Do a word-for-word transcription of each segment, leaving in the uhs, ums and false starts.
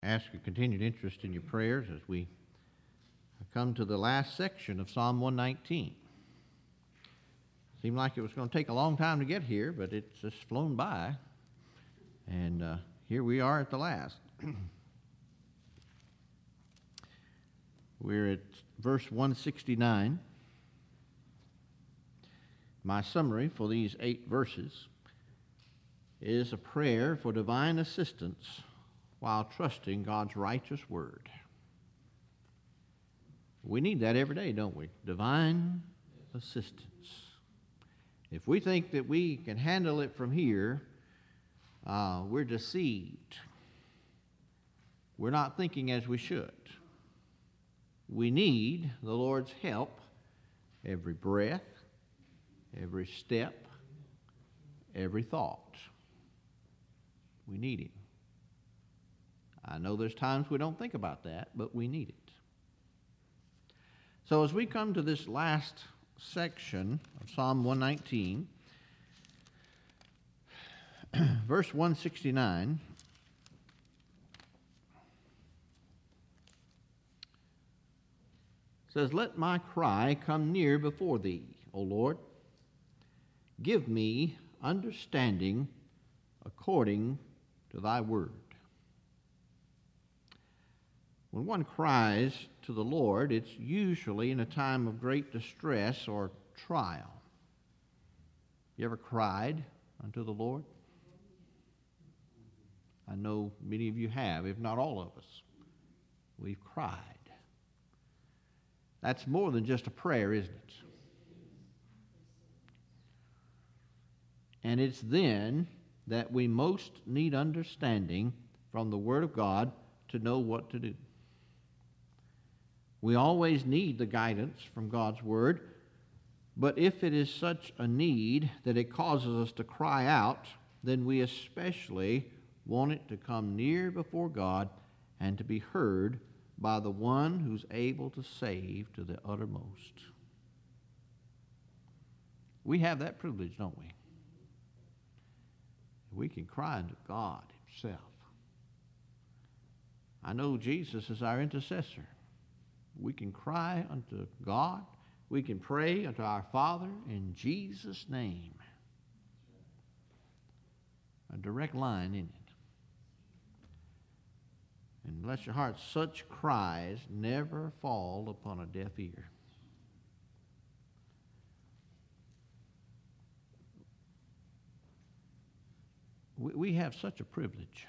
ask your continued interest in your prayers as we come to the last section of Psalm one nineteen. Seemed like it was going to take a long time to get here, but it's just flown by. And uh, here we are at the last. We're at verse one sixty-nine. My summary for these eight verses is a prayer for divine assistance while trusting God's righteous word. We need that every day, don't we? Divine assistance. If we think that we can handle it from here, uh, we're deceived. We're not thinking as we should. We need the Lord's help every breath, every step, every thought. We need Him. I know there's times we don't think about that, but we need it. So as we come to this last section of Psalm one nineteen, verse one sixty-nine, says, "Let my cry come near before thee, O Lord. Give me understanding according to thy word." When one cries to the Lord, it's usually in a time of great distress or trial. You ever cried unto the Lord? I know many of you have, if not all of us. We've cried. That's more than just a prayer, isn't it? And it's then that we most need understanding from the Word of God to know what to do. We always need the guidance from God's Word, but if it is such a need that it causes us to cry out, then we especially want it to come near before God and to be heard by the one who's able to save to the uttermost. We have that privilege, don't we? We can cry unto God Himself. I know Jesus is our intercessor. We can cry unto God. We can pray unto our Father in Jesus' name. A direct line in it. And bless your heart, such cries never fall upon a deaf ear. We, we have such a privilege.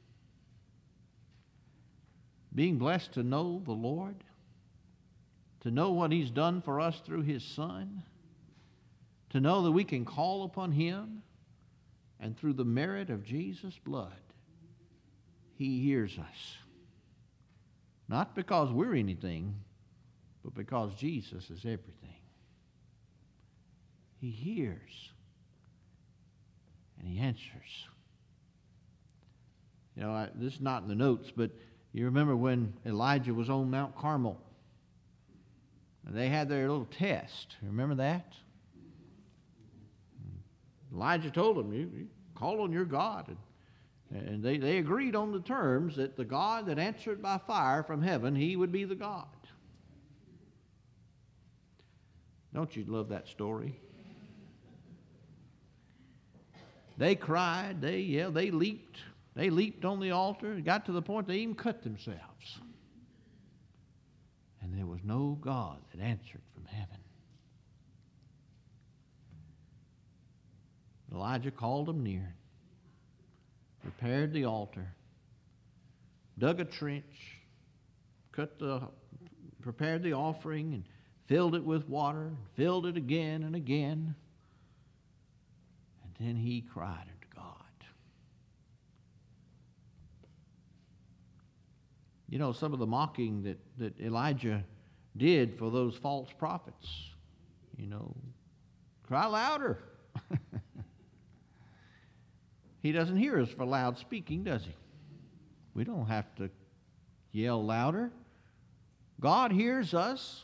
Being blessed to know the Lord, to know what He's done for us through His Son, to know that we can call upon Him, and through the merit of Jesus' blood, He hears us. Not because we're anything, but because Jesus is everything. He hears, and He answers. You know, I, this is not in the notes, but you remember when Elijah was on Mount Carmel? They had their little test. Remember that? Elijah told them, you, you call on your God. And, and they, they agreed on the terms that the God that answered by fire from heaven, He would be the God. Don't you love that story? They cried, they yelled, they leaped. They leaped on the altar. It got to the point they even cut themselves. And there was no God that answered from heaven. Elijah called them near, repaired the altar, dug a trench, cut the, prepared the offering, and filled it with water, and filled it again and again. And then he cried unto God. You know, some of the mocking that, that Elijah did for those false prophets, you know, cry louder. He doesn't hear us for loud speaking, does He? We don't have to yell louder. God hears us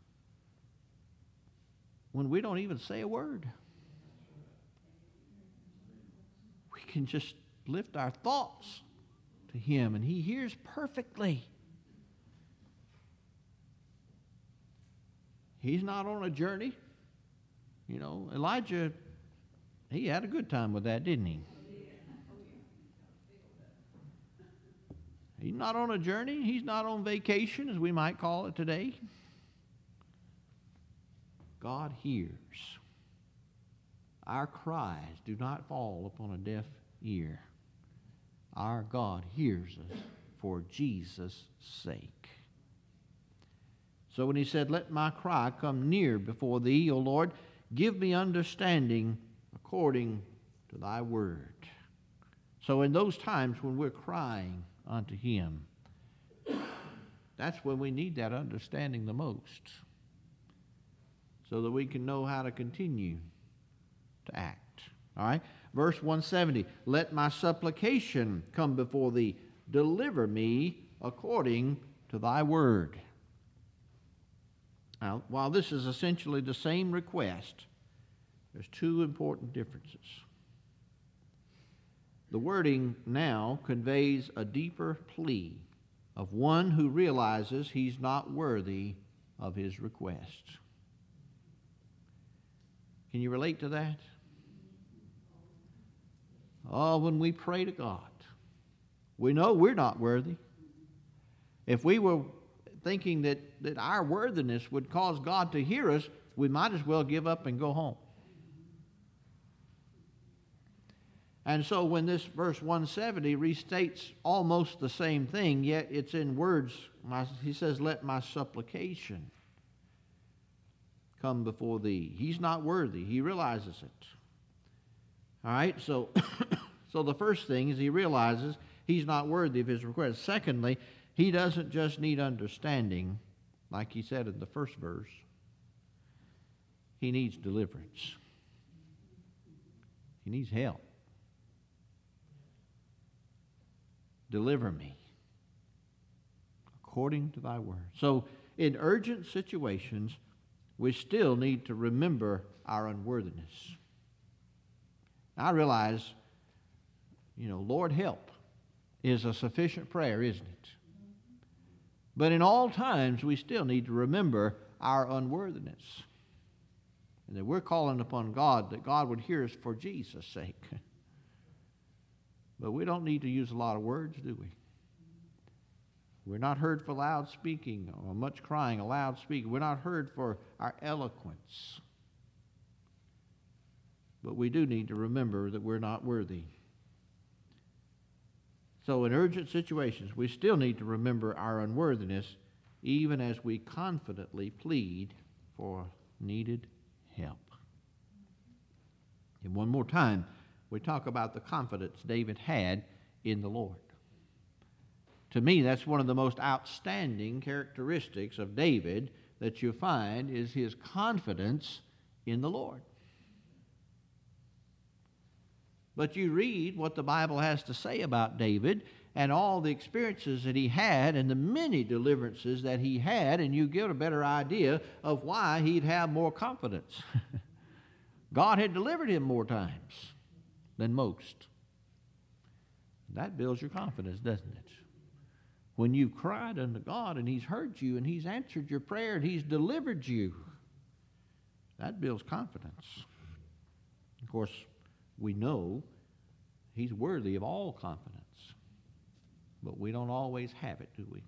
when we don't even say a word. We can just lift our thoughts to to Him, and He hears perfectly. He's not on a journey. You know, Elijah, he had a good time with that, didn't he? He's not on a journey. He's not on vacation, as we might call it today. God hears. Our cries do not fall upon a deaf ear. Our God hears us for Jesus' sake. So when he said, let my cry come near before thee, O Lord, give me understanding according to thy word. So in those times when we're crying unto him, that's when we need that understanding the most, so that we can know how to continue to act. All right? Verse one seventy, let my supplication come before thee. Deliver me according to thy word. Now, while this is essentially the same request, there's two important differences. The wording now conveys a deeper plea of one who realizes he's not worthy of his request. Can you relate to that? Oh, when we pray to God, we know we're not worthy. If we were thinking that, that our worthiness would cause God to hear us, we might as well give up and go home. And so when this verse one seventy restates almost the same thing, yet it's in words, he says, let my supplication come before thee. He's not worthy. He realizes it. All right, so, so the first thing is he realizes he's not worthy of his request. Secondly, he doesn't just need understanding, like he said in the first verse. He needs deliverance. He needs help. Deliver me according to thy word. So in urgent situations, we still need to remember our unworthiness. I realize, you know, Lord help is a sufficient prayer, isn't it? But in all times, we still need to remember our unworthiness. And that we're calling upon God, that God would hear us for Jesus' sake. But we don't need to use a lot of words, do we? We're not heard for loud speaking or much crying, a loud speaking. We're not heard for our eloquence. But we do need to remember that we're not worthy. So in urgent situations, we still need to remember our unworthiness, even as we confidently plead for needed help. And one more time, we talk about the confidence David had in the Lord. To me, that's one of the most outstanding characteristics of David that you find is his confidence in the Lord. But you read what the Bible has to say about David and all the experiences that he had and the many deliverances that he had, and you get a better idea of why he'd have more confidence. God had delivered him more times than most. That builds your confidence, doesn't it? When you've cried unto God and he's heard you and he's answered your prayer and he's delivered you, that builds confidence. Of course, we know he's worthy of all confidence, but we don't always have it, do we?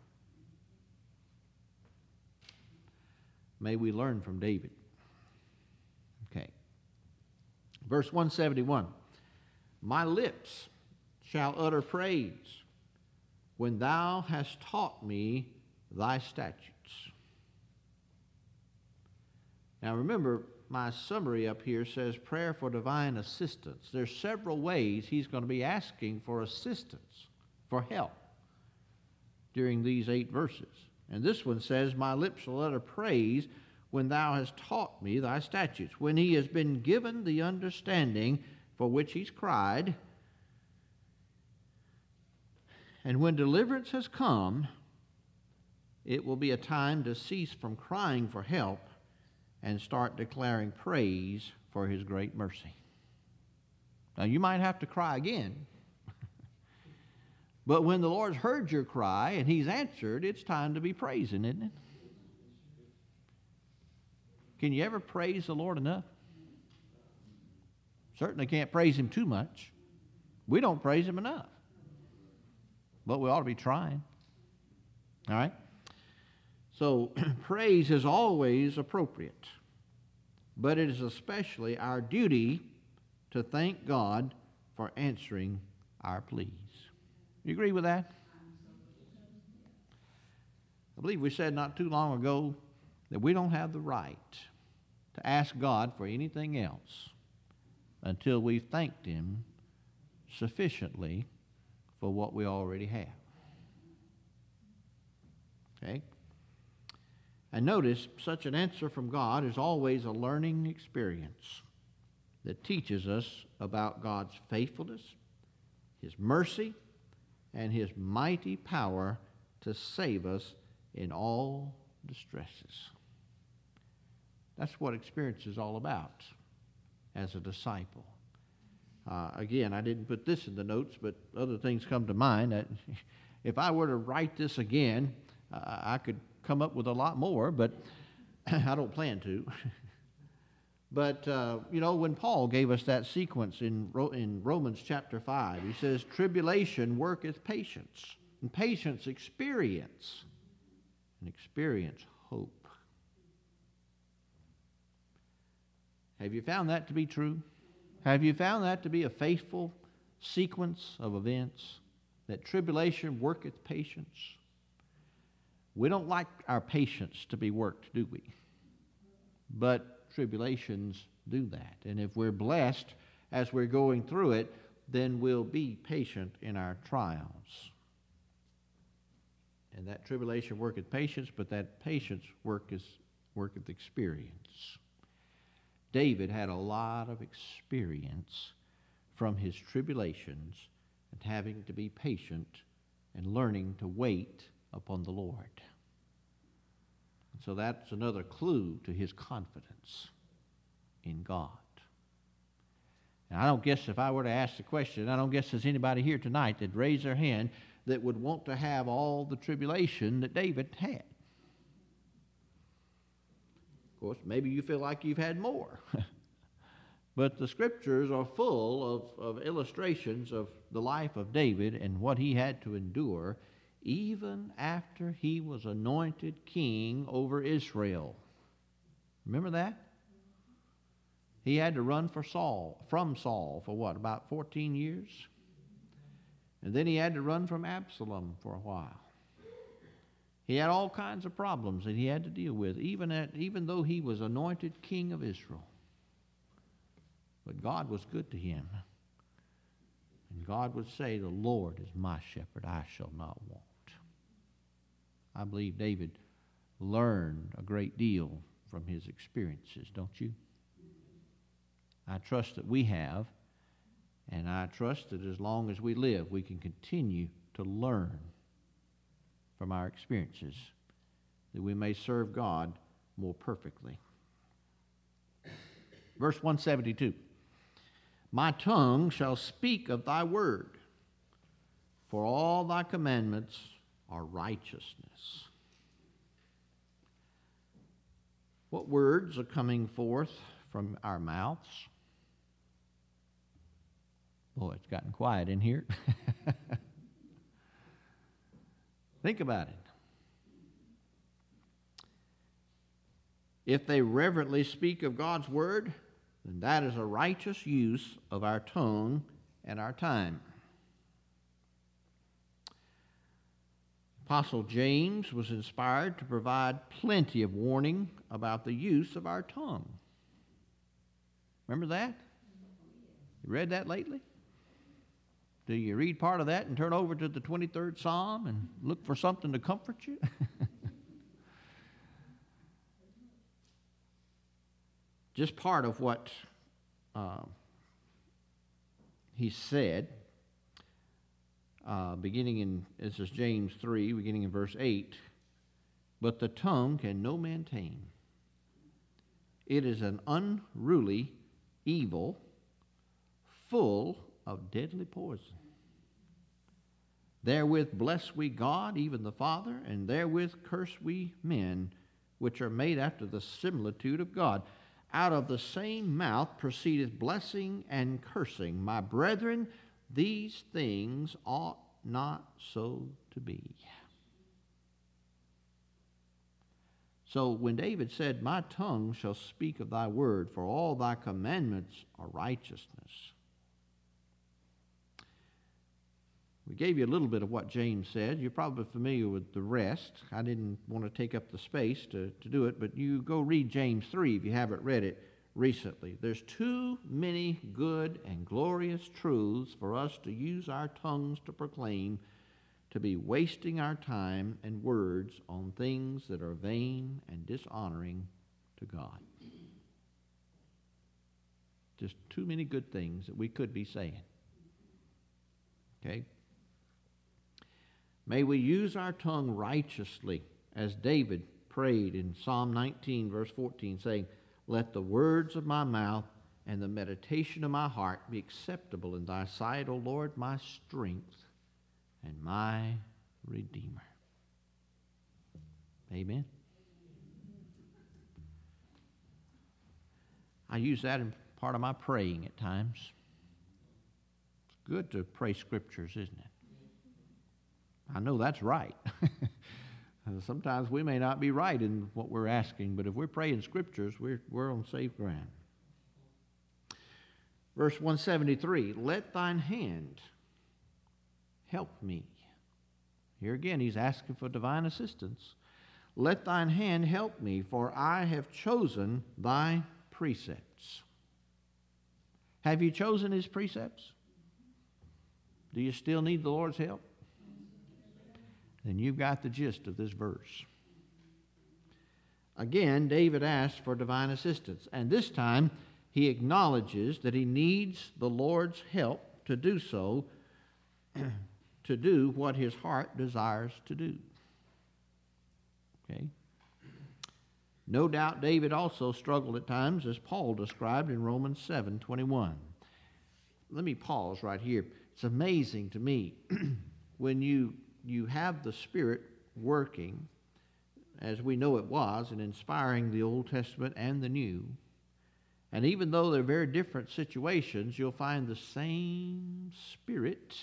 May we learn from David. Okay. Verse one seventy-one. My lips shall utter praise when thou hast taught me thy statutes. Now remember, my summary up here says prayer for divine assistance. There's several ways he's going to be asking for assistance, for help, during these eight verses. And this one says, my lips shall utter praise when thou hast taught me thy statutes. When he has been given the understanding for which he's cried, and when deliverance has come, it will be a time to cease from crying for help and start declaring praise for his great mercy. Now, you might have to cry again, But when the Lord's heard your cry and He's answered, it's time to be praising, isn't it? Can you ever praise the Lord enough? Certainly can't praise Him too much. We don't praise Him enough. But we ought to be trying. All right? So praise is always appropriate. But it is especially our duty to thank God for answering our pleas. You agree with that? I believe we said not too long ago that we don't have the right to ask God for anything else until we've thanked Him sufficiently for what we already have. Okay? And notice, such an answer from God is always a learning experience that teaches us about God's faithfulness, His mercy, and His mighty power to save us in all distresses. That's what experience is all about as a disciple. Uh, again, I didn't put this in the notes, but other things come to mind. That if I were to write this again, uh, I could come up with a lot more, but I don't plan to. But, uh, you know, when Paul gave us that sequence in, in Romans chapter five, he says, tribulation worketh patience, and patience experience, and experience hope. Have you found that to be true? Have you found that to be a faithful sequence of events? That tribulation worketh patience? We don't like our patience to be worked, do we? But tribulations do that. And if we're blessed as we're going through it, then we'll be patient in our trials. And that tribulation worketh patience, but that patience worketh, worketh experience. David had a lot of experience from his tribulations and having to be patient and learning to wait upon the Lord. And so that's another clue to his confidence in God. And I don't guess if I were to ask the question, I don't guess there's anybody here tonight that'd raise their hand that would want to have all the tribulation that David had. Of course, maybe you feel like you've had more. But the Scriptures are full of, of illustrations of the life of David and what he had to endure even after he was anointed king over Israel. Remember that? He had to run for Saul, from Saul for what, about fourteen years? And then he had to run from Absalom for a while. He had all kinds of problems that he had to deal with, even, at, even though he was anointed king of Israel. But God was good to him. And God would say, the Lord is my shepherd, I shall not want. I believe David learned a great deal from his experiences, don't you? I trust that we have, and I trust that as long as we live, we can continue to learn from our experiences, that we may serve God more perfectly. Verse one seventy-two. My tongue shall speak of thy word, for all thy commandments are righteousness. What words are coming forth from our mouths? Boy, it's gotten quiet in here. Think about it. If they reverently speak of God's word, then that is a righteous use of our tongue and our time. Apostle James was inspired to provide plenty of warning about the use of our tongue. Remember that? You read that lately? Do you read part of that and turn over to the twenty-third Psalm and look for something to comfort you? Just part of what uh, he said, uh, beginning in, this is James three, beginning in verse eight, but the tongue can no man tame. It is an unruly evil, full of deadly poison. Therewith bless we God, even the Father, and therewith curse we men, which are made after the similitude of God. Out of the same mouth proceedeth blessing and cursing. My brethren, these things ought not so to be. So when David said, my tongue shall speak of thy word, for all thy commandments are righteousness. We gave you a little bit of what James said. You're probably familiar with the rest. I didn't want to take up the space to, to do it, but you go read James three if you haven't read it recently. There's too many good and glorious truths for us to use our tongues to proclaim, to be wasting our time and words on things that are vain and dishonoring to God. Just too many good things that we could be saying. Okay? May we use our tongue righteously, as David prayed in Psalm nineteen, verse fourteen, saying, let the words of my mouth and the meditation of my heart be acceptable in thy sight, O Lord, my strength and my Redeemer. Amen. I use that in part of my praying at times. It's good to pray scriptures, isn't it? I know that's right. Sometimes we may not be right in what we're asking, but if we're praying scriptures, we're, we're on safe ground. Verse one seventy-three, let thine hand help me. Here again, he's asking for divine assistance. Let thine hand help me, for I have chosen thy precepts. Have you chosen his precepts? Do you still need the Lord's help? Then you've got the gist of this verse. Again, David asked for divine assistance, and this time he acknowledges that he needs the Lord's help to do so, to do what his heart desires to do. Okay? No doubt David also struggled at times, as Paul described in Romans seven twenty-one. Let me pause right here. It's amazing to me when you you have the Spirit working, as we know it was, in inspiring the Old Testament and the New. And even though they're very different situations, you'll find the same Spirit.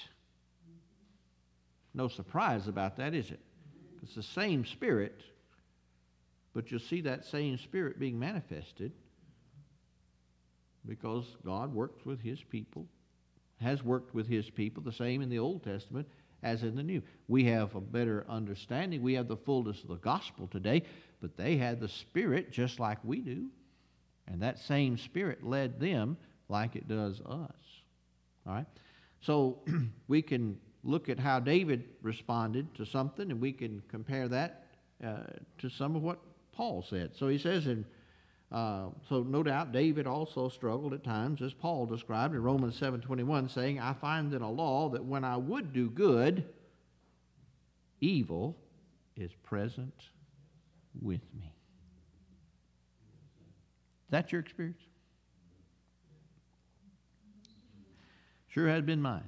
No surprise about that, is it? It's the same Spirit, but you'll see that same Spirit being manifested because God works with his people, has worked with his people, the same in the Old Testament as in the New. We have a better understanding. We have the fullness of the gospel today, but they had the Spirit just like we do. And that same Spirit led them like it does us. All right? So we can look at how David responded to something, and we can compare that uh, to some of what Paul said. So he says in Uh, so no doubt David also struggled at times, as Paul described in Romans seven twenty-one, saying, I find in a law that when I would do good, evil is present with me. Is that your experience? Sure has been mine.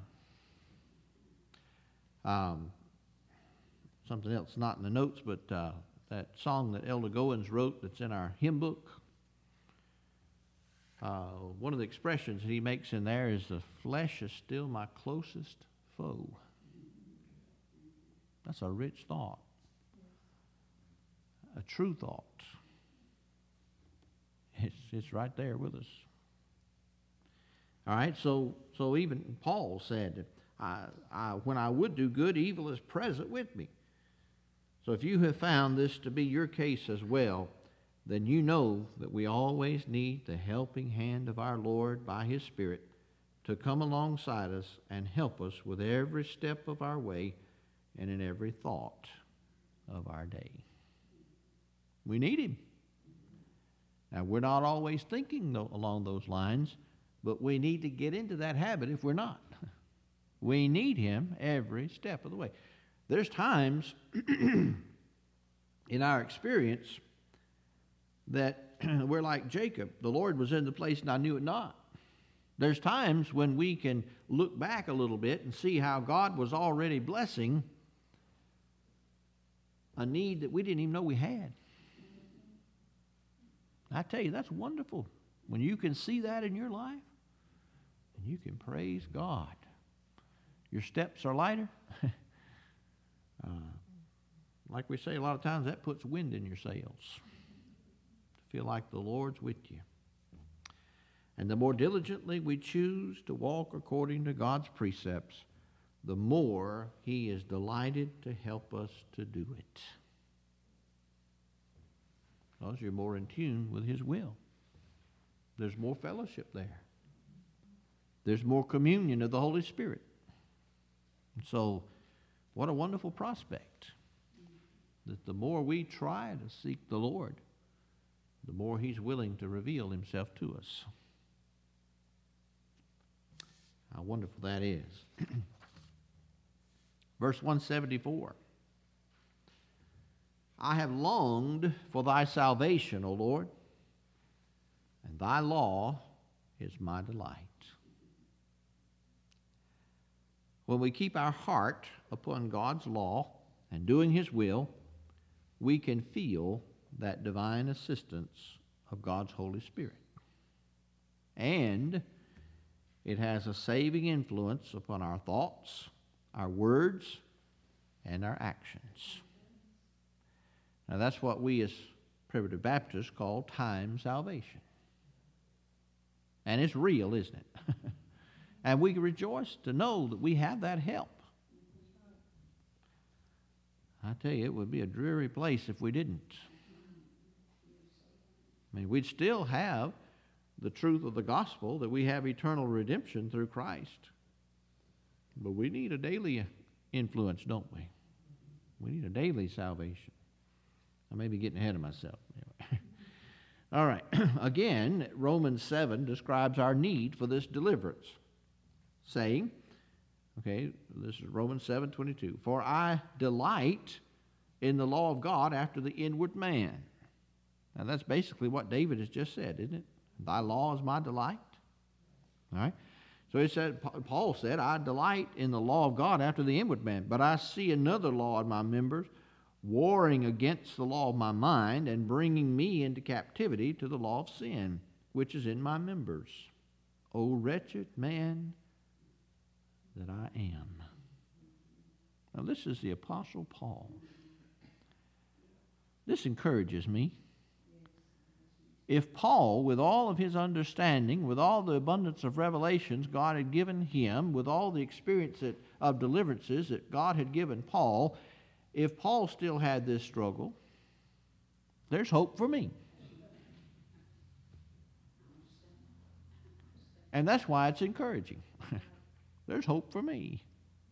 Um, something else not in the notes, but uh, that song that Elder Goins wrote that's in our hymn book, Uh, one of the expressions he makes in there is, the flesh is still my closest foe. That's a rich thought. A true thought. It's, it's right there with us. All right, so so even Paul said, I, I, when I would do good, evil is present with me. So if you have found this to be your case as well, then you know that we always need the helping hand of our Lord by his Spirit to come alongside us and help us with every step of our way and in every thought of our day. We need him. Now, we're not always thinking along those lines, but we need to get into that habit if we're not. We need him every step of the way. There's times in our experience that we're like Jacob. The Lord was in the place and I knew it not. There's times when we can look back a little bit and see how God was already blessing a need that we didn't even know we had. I tell you, that's wonderful when you can see that in your life and you can praise God. Your steps are lighter. uh, like we say a lot of times, that puts wind in your sails. Feel like the Lord's with you. And the more diligently we choose to walk according to God's precepts, the more He is delighted to help us to do it. Because you're more in tune with His will. There's more fellowship there. There's more communion of the Holy Spirit. And so, what a wonderful prospect. That the more we try to seek the Lord, the more He's willing to reveal Himself to us. How wonderful that is. Verse one seventy-four. I have longed for thy salvation, O Lord, and thy law is my delight. When we keep our heart upon God's law and doing His will, we can feel that divine assistance of God's Holy Spirit. And it has a saving influence upon our thoughts, our words, and our actions. Now that's what we as Primitive Baptists call time salvation. And it's real, isn't it? And we rejoice to know that we have that help. I tell you, it would be a dreary place if we didn't. I mean, we'd still have the truth of the gospel that we have eternal redemption through Christ. But we need a daily influence, don't we? We need a daily salvation. I may be getting ahead of myself. Anyway. All right. Again, Romans seven describes our need for this deliverance, saying, okay, this is Romans seven twenty-two, for I delight in the law of God after the inward man. Now that's basically what David has just said, isn't it? Thy law is my delight. All right. So he said, Paul said, I delight in the law of God after the inward man, but I see another law in my members, warring against the law of my mind and bringing me into captivity to the law of sin, which is in my members. O wretched man that I am. Now this is the Apostle Paul. This encourages me. If Paul, with all of his understanding, with all the abundance of revelations God had given him, with all the experience that, of deliverances that God had given Paul, if Paul still had this struggle, there's hope for me. And that's why it's encouraging. There's hope for me.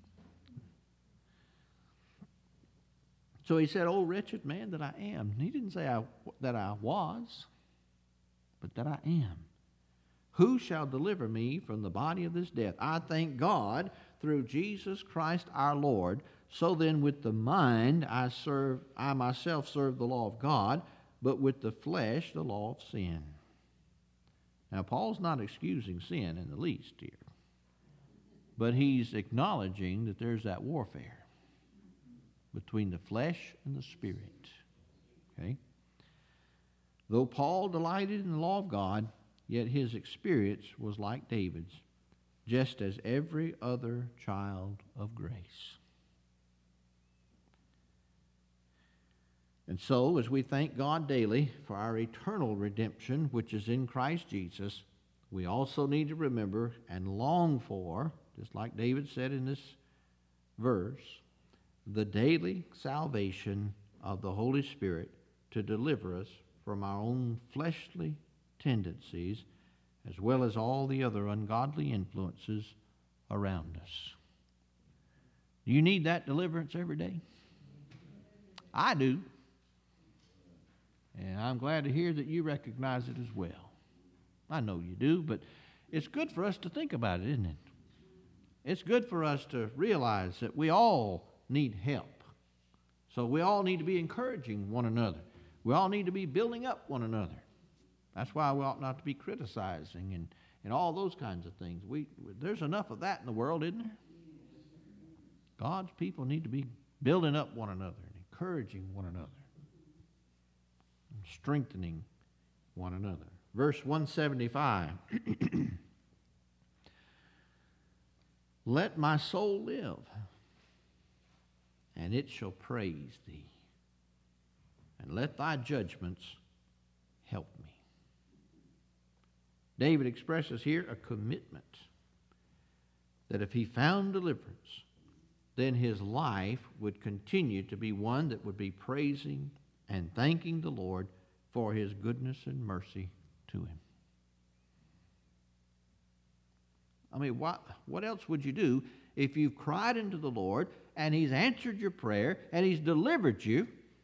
So he said, "Oh, wretched man that I am." He didn't say I, that I was, but that I am. Who shall deliver me from the body of this death? I thank God through Jesus Christ our Lord. So then with the mind I serve, I myself serve the law of God, but with the flesh the law of sin. Now Paul's not excusing sin in the least here, but he's acknowledging that there's that warfare between the flesh and the spirit. Okay? Though Paul delighted in the law of God, yet his experience was like David's, just as every other child of grace. And so, as we thank God daily for our eternal redemption, which is in Christ Jesus, we also need to remember and long for, just like David said in this verse, the daily salvation of the Holy Spirit to deliver us from our own fleshly tendencies, as well as all the other ungodly influences around us. Do you need that deliverance every day? I do. And I'm glad to hear that you recognize it as well. I know you do, but it's good for us to think about it, isn't it? It's good for us to realize that we all need help. So we all need to be encouraging one another. We all need to be building up one another. That's why we ought not to be criticizing and, and all those kinds of things. We, there's enough of that in the world, isn't there? God's people need to be building up one another and encouraging one another and strengthening one another. Verse one seventy-five. Let my soul live, and it shall praise thee. And let thy judgments help me. David expresses here a commitment that if he found deliverance, then his life would continue to be one that would be praising and thanking the Lord for his goodness and mercy to him. I mean, what, what else would you do if you've cried unto the Lord and he's answered your prayer and he's delivered you?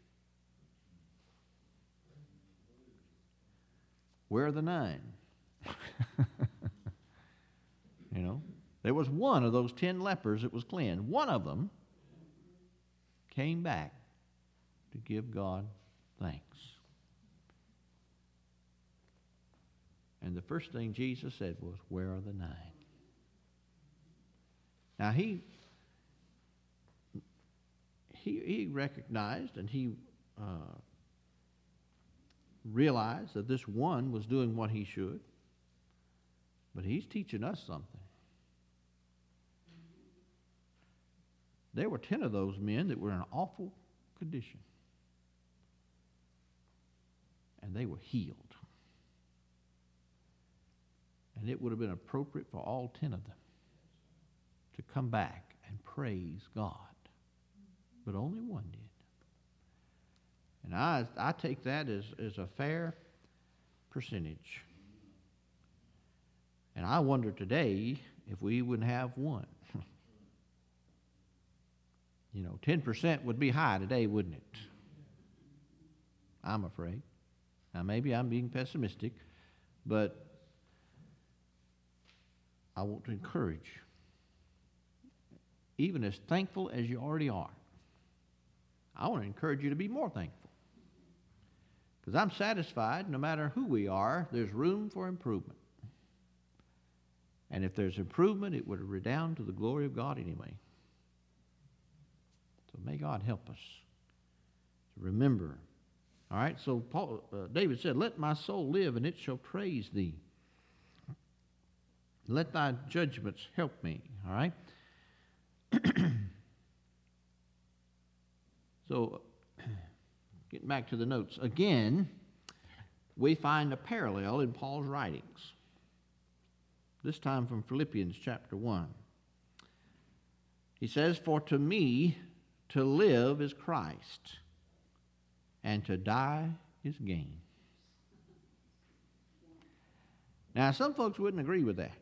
Where are the nine? You know, there was one of those ten lepers that was cleansed. One of them came back to give God thanks. And the first thing Jesus said was, where are the nine? Now, he, he, he recognized and he uh, realized that this one was doing what he should, but he's teaching us something. There were ten of those men that were in an awful condition, and they were healed. And it would have been appropriate for all ten of them to come back and praise God. But only one did. And I, I take that as, as a fair percentage. And I wonder today if we wouldn't have one. You know, ten percent would be high today, wouldn't it? I'm afraid. Now, maybe I'm being pessimistic, but I want to encourage, even as thankful as you already are, I want to encourage you to be more thankful. Because I'm satisfied, no matter who we are, there's room for improvement. And if there's improvement, it would redound to the glory of God anyway. So may God help us to remember. All right, so Paul, uh, David said, let my soul live, and it shall praise thee. Let thy judgments help me. All right? So, getting back to the notes. Again, we find a parallel in Paul's writings. This time from Philippians chapter one. He says, for to me to live is Christ, and to die is gain. Now, some folks wouldn't agree with that.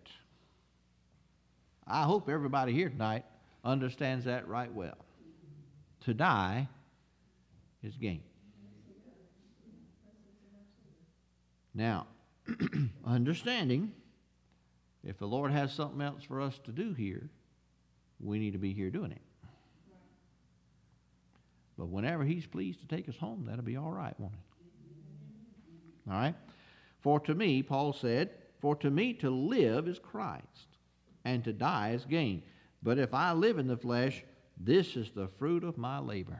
I hope everybody here tonight understands that right well. To die is gain. Now, understanding, if the Lord has something else for us to do here, we need to be here doing it. But whenever he's pleased to take us home, that'll be all right, won't it? All right? For to me, Paul said, for to me to live is Christ, and to die is gain. But if I live in the flesh, this is the fruit of my labor.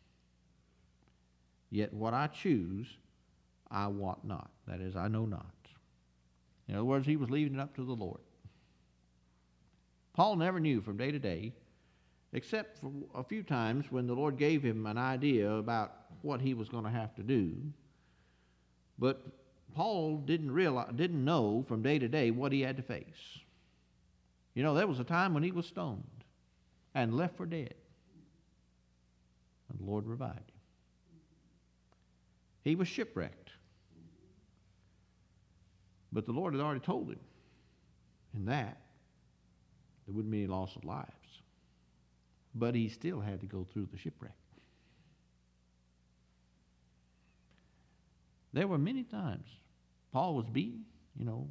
Yet what I choose, I want not. That is, I know not. In other words, he was leaving it up to the Lord. Paul never knew from day to day, except for a few times when the Lord gave him an idea about what he was going to have to do. But Paul didn't realize, didn't know from day to day what he had to face. You know, there was a time when he was stoned and left for dead. And the Lord revived him. He was shipwrecked. But the Lord had already told him in that there wouldn't be any loss of lives. But he still had to go through the shipwreck. There were many times Paul was beaten, you know.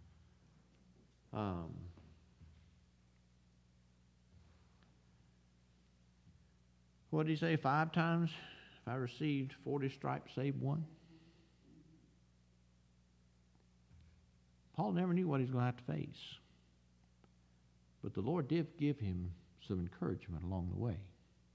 Um, what did he say? Five times if I received forty stripes, save one. Paul never knew what he was going to have to face. But the Lord did give him some encouragement along the way.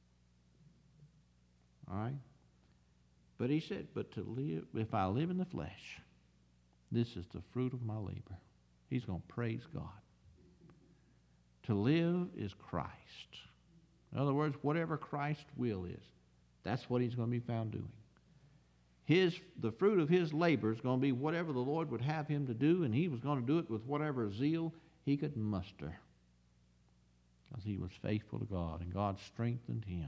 All right? But he said, but to live, if I live in the flesh, this is the fruit of my labor. He's going to praise God. To live is Christ. In other words, whatever Christ's will is, that's what he's going to be found doing. His, the fruit of his labor is going to be whatever the Lord would have him to do, and he was going to do it with whatever zeal he could muster, because he was faithful to God, and God strengthened him.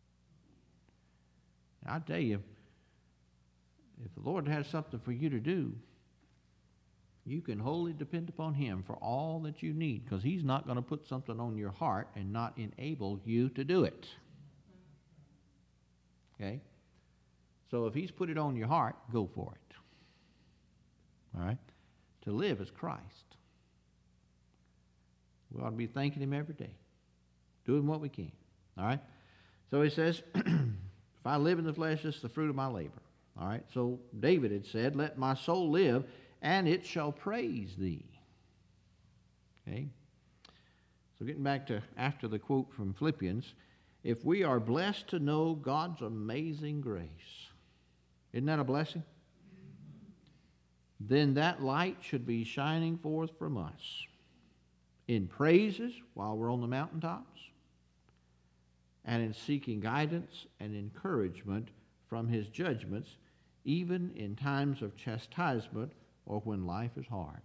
Now, I tell you, if the Lord has something for you to do, you can wholly depend upon him for all that you need, because he's not going to put something on your heart and not enable you to do it. Okay? So if he's put it on your heart, go for it. All right? To live is Christ. We ought to be thanking him every day, doing what we can. All right? So he says, if I live in the flesh, it's the fruit of my labor. All right? So David had said, let my soul live, and it shall praise thee. Okay? So getting back to after the quote from Philippians, if we are blessed to know God's amazing grace, isn't that a blessing? Then that light should be shining forth from us in praises while we're on the mountaintops, and in seeking guidance and encouragement from his judgments, even in times of chastisement or when life is hard.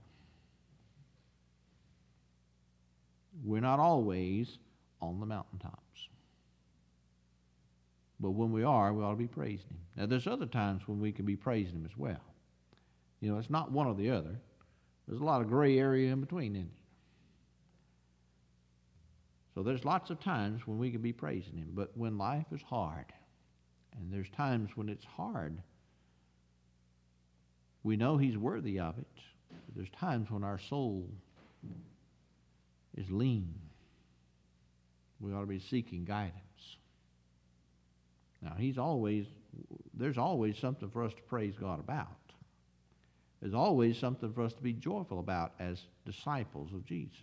We're not always on the mountaintops. But when we are, we ought to be praising him. Now, there's other times when we can be praising him as well. You know, it's not one or the other. There's a lot of gray area in between, isn't it? So there's lots of times when we can be praising him. But when life is hard, and there's times when it's hard, we know he's worthy of it. But there's times when our soul is lean. We ought to be seeking guidance. Now, he's always, there's always something for us to praise God about. There's always something for us to be joyful about as disciples of Jesus.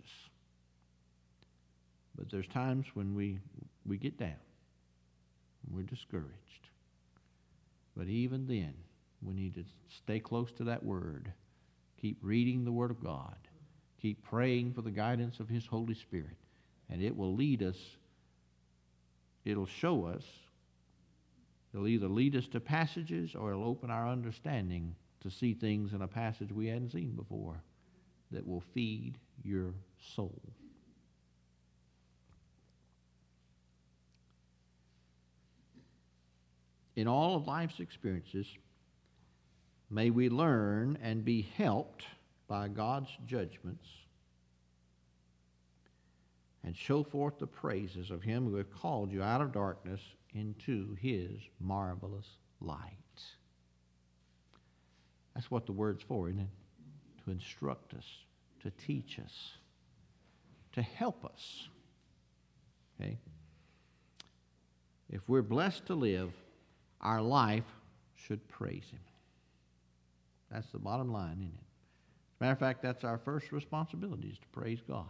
But there's times when we, we get down, we're discouraged. But even then, we need to stay close to that Word. Keep reading the Word of God. Keep praying for the guidance of his Holy Spirit. And it will lead us, it'll show us, it'll either lead us to passages or it'll open our understanding to see things in a passage we hadn't seen before that will feed your soul. In all of life's experiences, may we learn and be helped by God's judgments and show forth the praises of him who hath called you out of darkness into his marvelous light. That's what the word's for, isn't it? To instruct us, to teach us, to help us. Okay? If we're blessed to live, our life should praise him. That's the bottom line, isn't it? As a matter of fact, that's our first responsibility, is to praise God.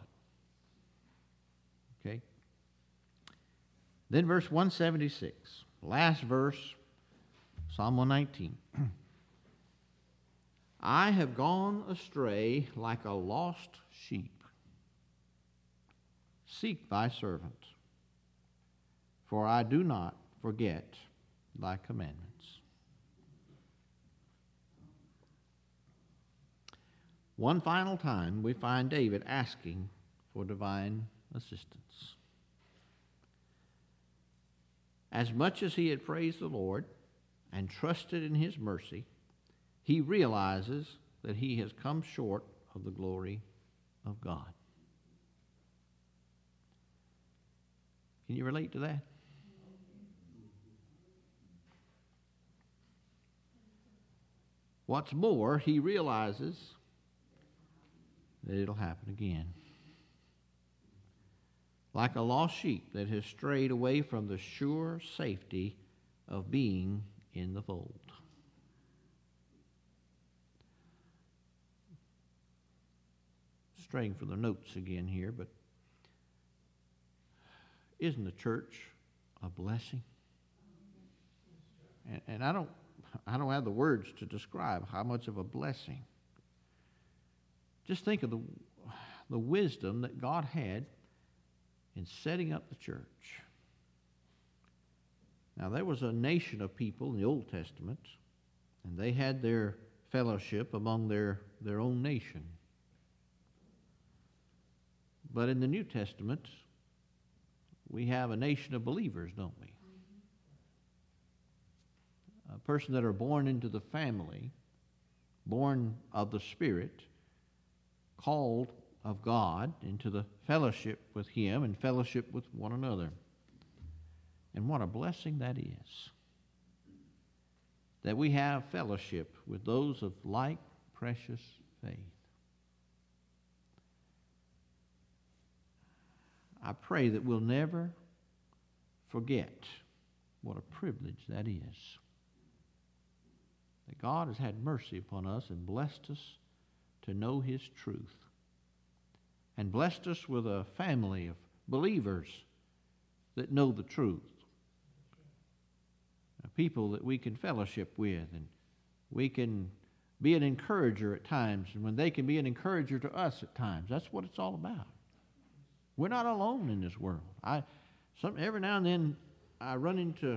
Okay? Then verse one seventy-six, last verse, Psalm one nineteen. I have gone astray like a lost sheep. Seek thy servant, for I do not forget thy commandments. One final time, we find David asking for divine assistance. As much as he had praised the Lord and trusted in his mercy, he realizes that he has come short of the glory of God. Can you relate to that? What's more, he realizes that it'll happen again. Like a lost sheep that has strayed away from the sure safety of being in the fold. straying from the notes again here, but isn't the church a blessing? And, and I don't, I don't have the words to describe how much of a blessing. Just think of the, the wisdom that God had in setting up the church. Now, there was a nation of people in the Old Testament, and they had their fellowship among their, their own nation. But in the New Testament, we have a nation of believers, don't we? A person that are born into the family, born of the Spirit, called of God into the fellowship with Him and fellowship with one another. And what a blessing that is, that we have fellowship with those of like precious faith. I pray that we'll never forget what a privilege that is. That God has had mercy upon us and blessed us to know His truth. And blessed us with a family of believers that know the truth. People that we can fellowship with, and we can be an encourager at times, and when they can be an encourager to us at times. That's what it's all about. We're not alone in this world. I, some, every now and then I run into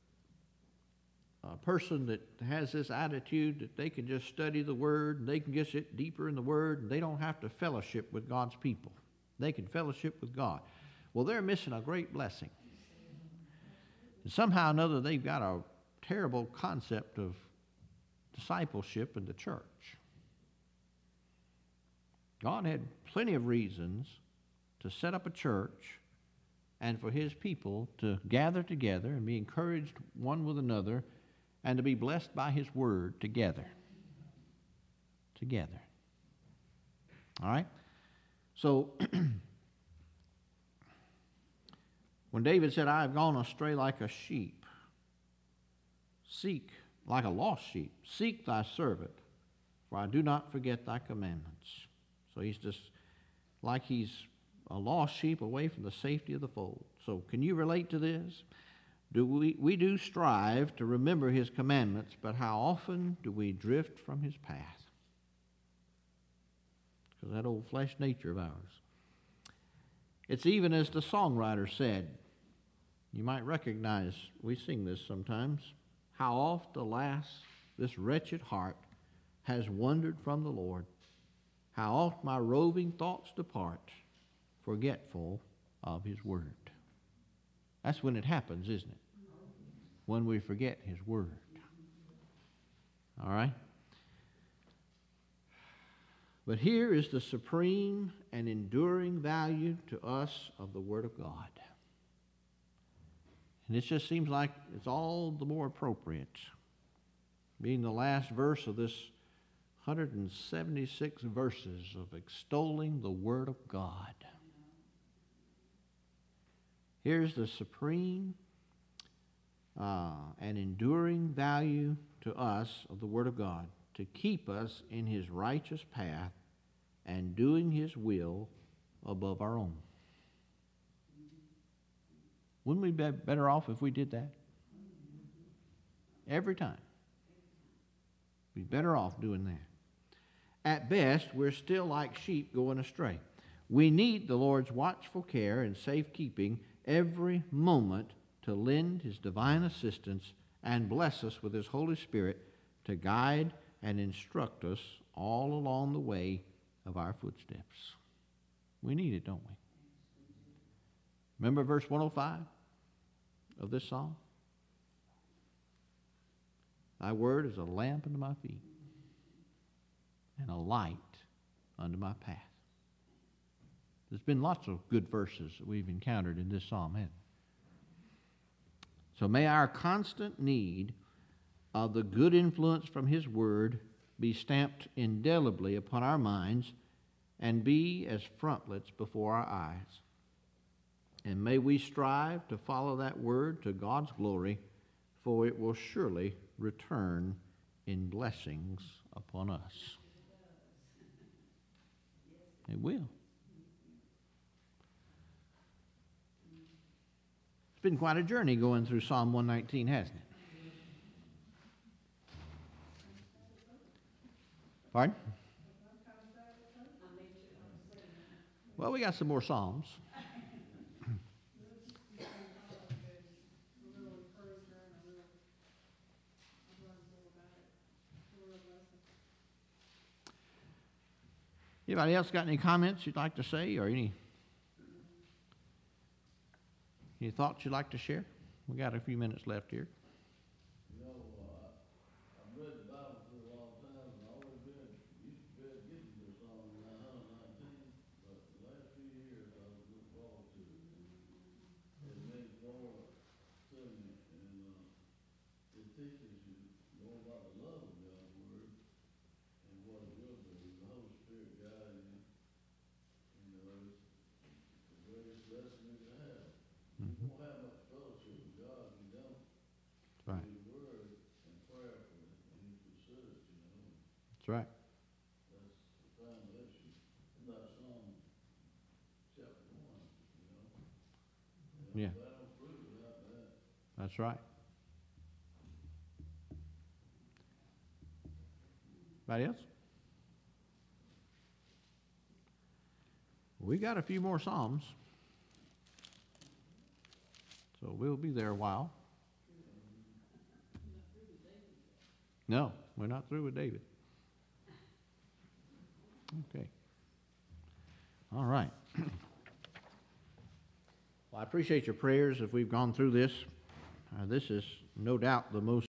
a person that has this attitude that they can just study the Word, and they can just get deeper in the Word, and they don't have to fellowship with God's people. They can fellowship with God. Well, they're missing a great blessing. And somehow or another, they've got a terrible concept of discipleship in the church. God had plenty of reasons to set up a church and for His people to gather together and be encouraged one with another and to be blessed by His Word together. Together. All right? So, when David said, I have gone astray like a sheep, seek, like a lost sheep, seek thy servant, for I do not forget thy commandments. So he's just like he's a lost sheep away from the safety of the fold. So can you relate to this? Do we, we do strive to remember His commandments, but how often do we drift from His path? Because that old flesh nature of ours. It's even as the songwriter said. You might recognize, we sing this sometimes. How oft, alas, this wretched heart has wandered from the Lord. How oft my roving thoughts depart, forgetful of His word. That's when it happens, isn't it? When we forget His word. All right? But here is the supreme and enduring value to us of the Word of God. And it just seems like it's all the more appropriate, being the last verse of this one hundred seventy-six verses of extolling the Word of God. Here's the supreme uh, and enduring value to us of the Word of God, to keep us in His righteous path and doing His will above our own. Wouldn't we be better off if we did that? Every time. We'd be better off doing that. At best, we're still like sheep going astray. We need the Lord's watchful care and safekeeping every moment to lend His divine assistance and bless us with His Holy Spirit to guide and instruct us all along the way of our footsteps. We need it, don't we? Remember verse one oh five of this psalm? Thy word is a lamp unto my feet and a light unto my path. There's been lots of good verses that we've encountered in this psalm, haven't we? So may our constant need of the good influence from His word be stamped indelibly upon our minds and be as frontlets before our eyes. And may we strive to follow that word to God's glory, for it will surely return in blessings upon us. It will. It's been quite a journey going through Psalm one nineteen, hasn't it? Pardon? Well, we got some more Psalms. Anybody else got any comments you'd like to say, or any any thoughts you'd like to share? We got a few minutes left here. You know, uh, I've read the Bible for a long time, and I always read, used to read getting to Psalm nine hundred nineteen, but the last few years I was looking forward to it. And it means more to me, and uh, it teaches you more about the love of God's Word and what it will do. The Holy Spirit guiding you. You know, it's the greatest lesson you can have. You won't have much fellowship with God if you don't. Right. His Word and prayerfully, and you consider it, you know. That's right. That's the foundation. Not Psalm chapter one, you know. And Yeah. that don't prove without that. That's right. Anybody else? We got a few more Psalms, so we'll be there a while. No, we're not through with David. Okay. All right. Well, I appreciate your prayers if we've gone through this. Uh, this is no doubt the most